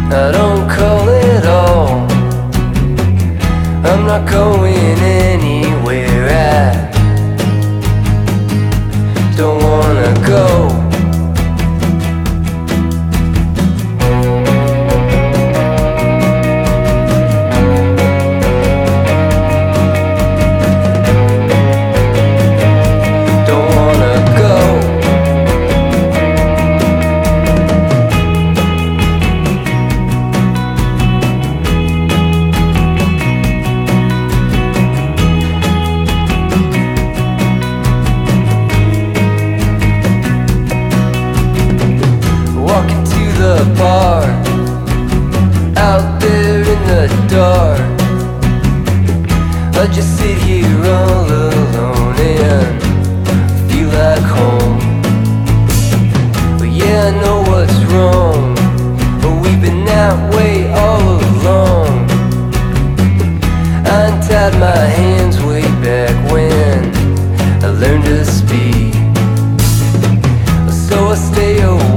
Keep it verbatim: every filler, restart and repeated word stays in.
I don't call it all. I'm not going anywhere. I don't wanna go. The bar, out there in the dark, I just sit here all alone and feel like home. But yeah, I know what's wrong, but we've been that way all along. I untied my hands way back when I learned to speak, so I stay away